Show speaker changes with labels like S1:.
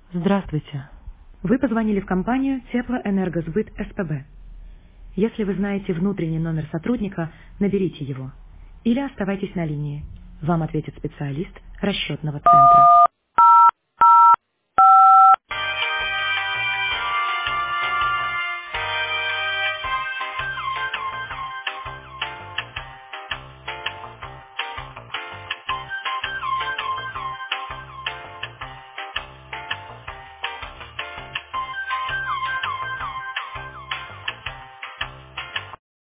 S1: Здравствуйте. Вы позвонили в компанию Теплоэнергосбыт СПБ. Если вы знаете внутренний номер сотрудника, наберите его. Или оставайтесь на линии. Вам ответит специалист расчетного центра.